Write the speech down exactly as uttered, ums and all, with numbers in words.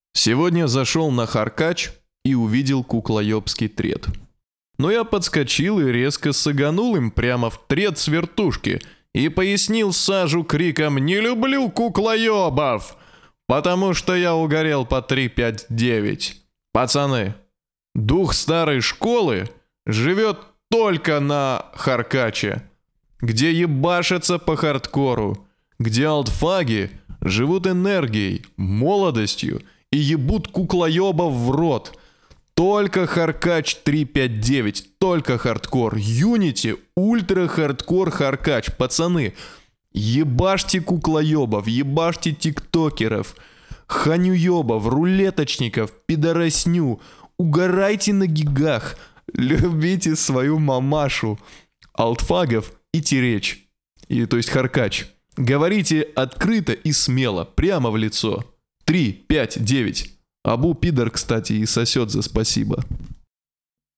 Сегодня зашел на Харкач и увидел куклоёбский тред. Но я подскочил и резко саганул им прямо в тред с вертушки и пояснил Сажу криком «Не люблю куклоёбов!», потому что я угорел по три пять девять. Пацаны, дух старой школы живет только на Харкаче, где ебашатся по хардкору, где алтфаги живут энергией, молодостью и ебут куклоёбов в рот. Только Харкач три пять девять, только хардкор. Юнити, ультра хардкор Харкач. Пацаны, ебашьте куклоёбов, ебашьте тиктокеров, ханюёбов, рулеточников, пидоросню. Угорайте на гигах, любите свою мамашу, алтфагов и теречь. И, то есть Харкач. Говорите открыто и смело, прямо в лицо. три пять девять. Абу пидор, кстати, и сосет за спасибо.